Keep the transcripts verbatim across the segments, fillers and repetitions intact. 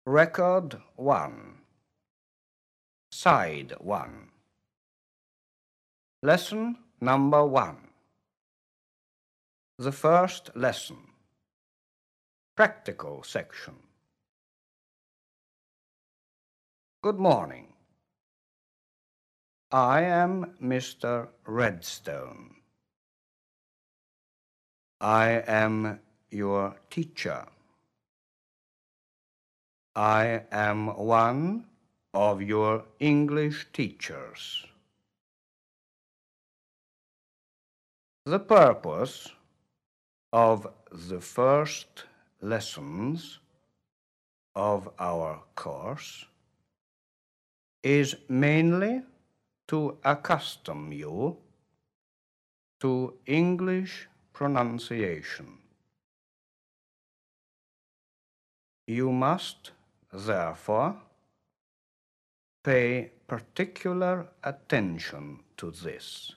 Record one. Side one. Lesson number one. The first lesson. Practical section. Good morning. I am Mister Redstone. I am your teacher. I am one of your English teachers. The purpose of the first lessons of our course is mainly to accustom you to English pronunciation. You must, therefore, pay particular attention to this.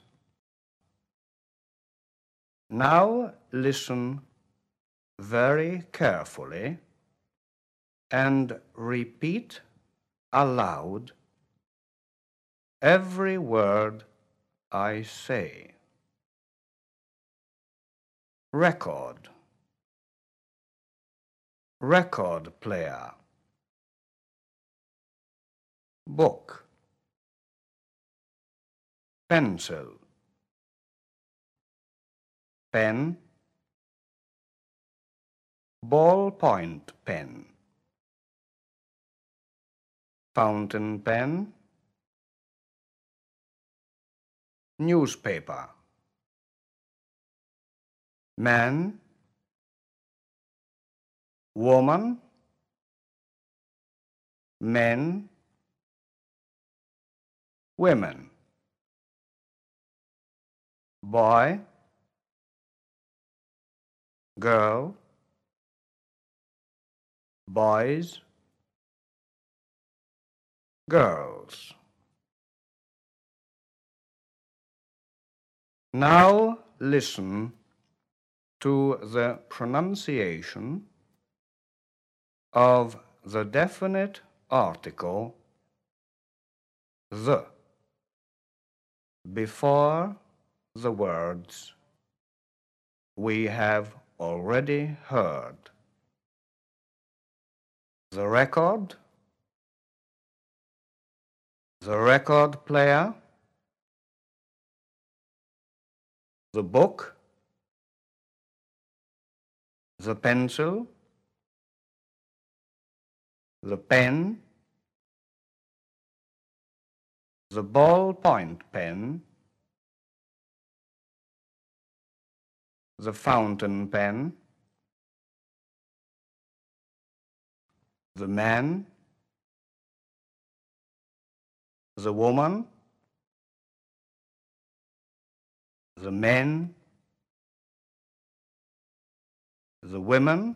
Now listen very carefully and repeat aloud every word I say. Record. Record player. Book. Pencil. Pen. Ballpoint pen. Fountain pen. Newspaper. Man. Woman. Men. Women. Boy. Girl. Boys. Girls. Now listen to the pronunciation of the definite article the before the words we have already heard. The record, the record player, the book, the pencil, the pen, the ballpoint pen, the fountain pen, the man, the woman, the men, the women,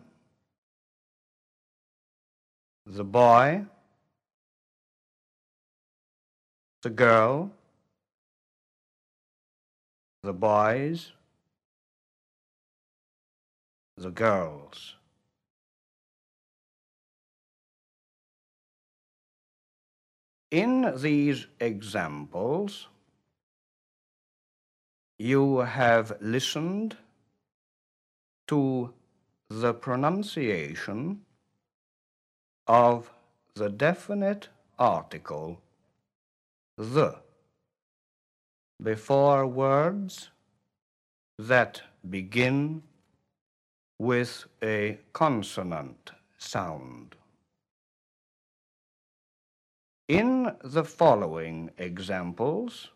the boy, the girl, the boys, the girls. In these examples, you have listened to the pronunciation of the definite article the before words that begin with a consonant sound. In the following examples,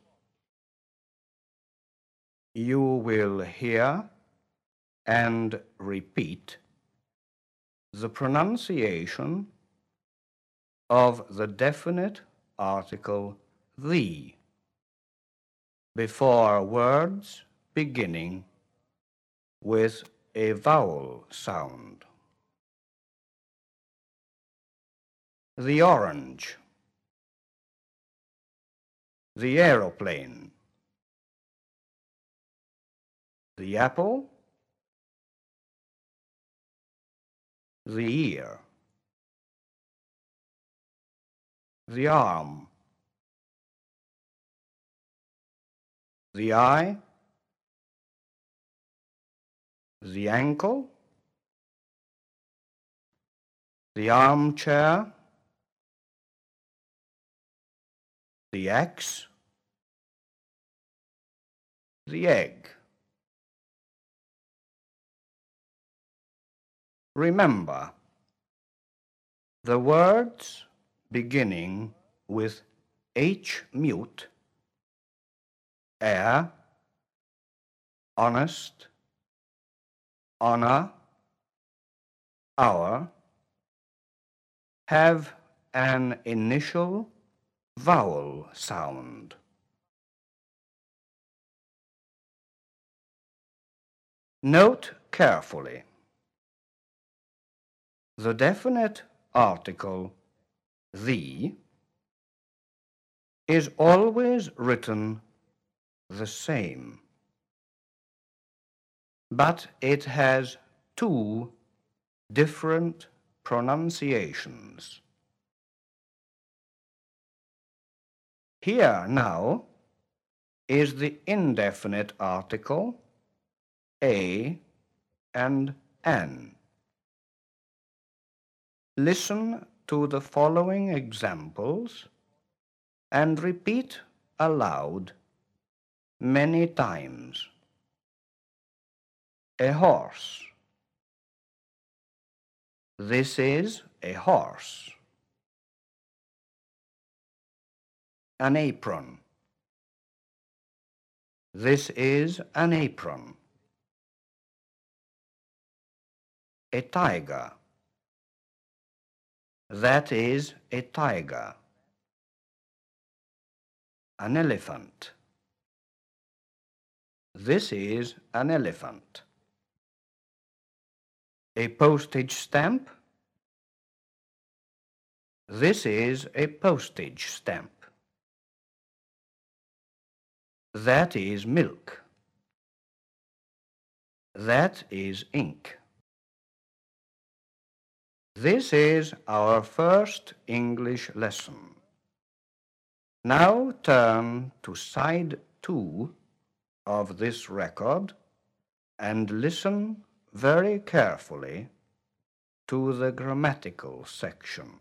you will hear and repeat the pronunciation of the definite article the before words beginning with a vowel sound. The orange, the aeroplane, the apple, the ear. the arm, the eye, the ankle, the armchair, the axe, the egg. Remember, the words beginning with H mute, air, honest, honor, hour, have an initial vowel sound. Note carefully. The definite article the is always written the same, but it has two different pronunciations. Here now is the indefinite article a and an. Listen to the following examples and repeat aloud many times. A horse. This is a horse. An apron. This is an apron. A tiger. That is a tiger. An elephant. This is an elephant. A postage stamp. This is a postage stamp. That is milk. That is ink. This is our first English lesson. Now turn to side two of this record and listen very carefully to the grammatical section.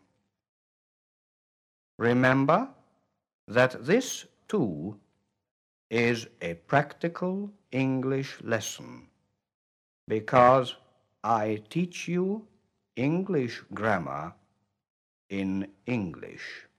Remember that this too is a practical English lesson because I teach you English grammar in English.